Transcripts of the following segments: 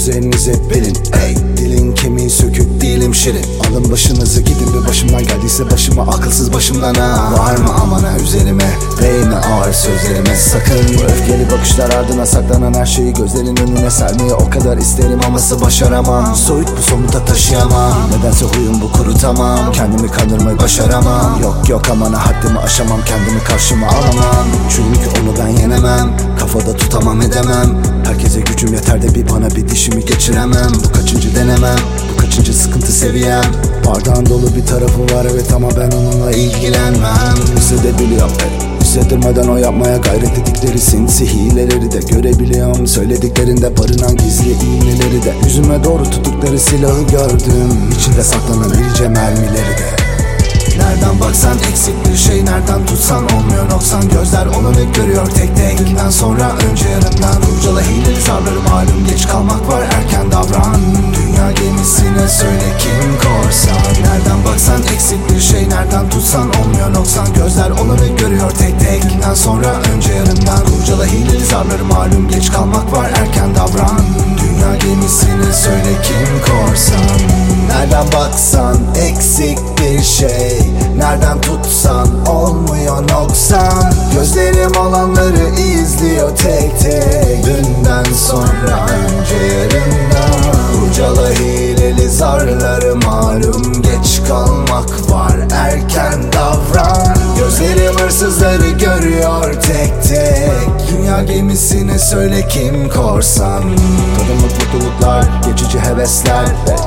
üzerinize bilin. Ey dilin kemiği sökük değilim şirin. Alın başınızı gidin bir başımdan geldiyse başıma, akılsız başımdan ha. Var mı amana üzerime, değme ağır sözlerime sakın. Bu öfkeli bakışlar ardına saklanan her şeyi gözlerin önüne sermeyi o kadar isterim aması başaramam. Soyut bu somuta taşıyamam. Nedense huyum bu kurutamam. Kendimi kandırmayı başaramam. Yok amana haddimi aşamam. Kendimi karşıma alamam. Çünkü onu ben yenemem. Kafada tutamam edemem. Herkese gücüm yeter de bir bana bir dişimi geçiremem. Bu kaçıncı denemem, bu kaçıncı sıkıntı seviyem. Bardağın dolu bir tarafı var evet ama ben onunla ilgilenmem. Hissedebiliyorum hissettirmeden o yapmaya gayret ettikleri sinsi hileleri de görebiliyorum. Söylediklerinde barınan gizli iğneleri de. Yüzüme doğru tuttukları silahı gördüm. İçinde saklanan irice mermileri de. Nereden baksan eksik bir şey, nereden tutsan olmuyor noksan. Gözler olanı görüyor tek tek. Bundan sonra önce yarından kurcala hileli zarları malum. Geç kalmak var erken davran. Dünya gemisine söyle kim korsan. Nereden baksan eksik bir şey, nereden tutsan olmuyor noksan. Gözler olanı görüyor tek tek. Bundan sonra önce yarından kurcala hileli zarları malum. Geç kalmak var erken davran. Dünya gemisine söyle kim korsan. Nereden baksan eksik bir şey, nereden tutsan olmuyor noksan. Gözlerim olanları izliyor tek tek. Dünden sonra önce yarından kurcala hileli zarları malum. Geç kalmak var erken davran. Gözlerim hırsızları görüyor tek tek. Dünya gemisine söyle kim korsan. Tadımlık mutluluklar, geçici hevesler,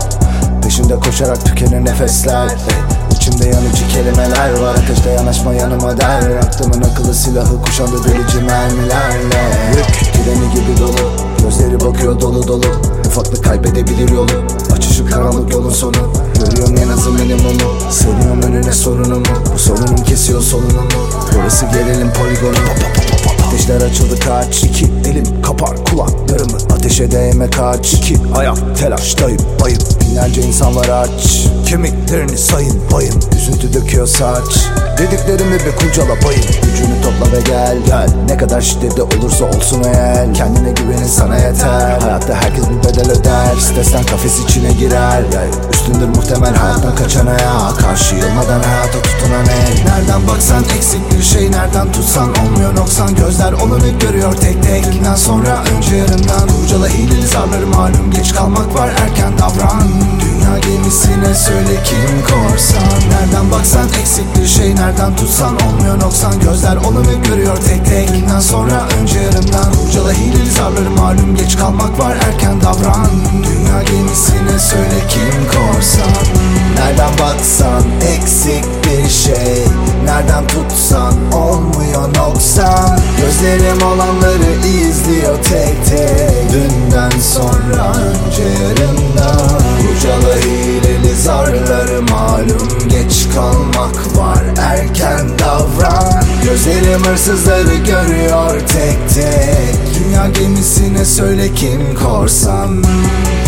peşinde koşarak tükenir nefesler. İçimde yanıcı kelimeler var. Ateşte yanaşma yanıma der. Aklımın akıllı silahı kuşandı delici mermilerle. Yük treni gibi dolu, gözleri bakıyor dolu dolu. Ufaklık kaybedebilir yolu, açışı karanlık yolun sonu. Görüyorum en azı minimumu, seriyorum önüne sorunumu. Bu sorunum kesiyor solunumu. Burası gerilim poligonu. Ateşler açıldı kaç. İki elim kapar kulaklarımı ateşe değme kaç. İki ayak telaştayım bayım. Binlerce insan var aç. Kemiklerini sayın bayım. Üzüntü döküyor saç. Dediklerimi bir kurcala bayım. Gücünü topla ve gel. Ne kadar şiddetli olursa olsun eğer. Kendine güvenin sana yeter. Hayatta herkes bir bedel öder. Stresten kafes içine girer. Üstündür muhtemel hayattan kaçana ya. Karşı yılmadan hayata tutunan el. Nereden baksan eksik bir şey, nereden tutsan olmuyor noksan. Gözler olanı görüyor tek tek. Bundan sonra önce yarından kurcala hileli zarları malum. Geç kalmak var erken davran. Dünya gemisine söyle kim korsan. Nereden baksan eksik bir şey, nereden tutsan olmuyor noksan. Gözler olanı görüyor tek tek. Bundan sonra önce yarından kurcala hileli zarları malum. Geç kalmak var erken davran. Dünya gemisine söyle kim korsan. Nereden baksan eksik bir şey, nereden tutsan olmuyor noksan. Gözlerim olanları izliyor tek tek. Dünden sonra önce yarından kurcala hileli zarları malum. Geç kalmak var erken davran. Gözlerim hırsızları görüyor tek tek. Dünya gemisine söyle kim korsan.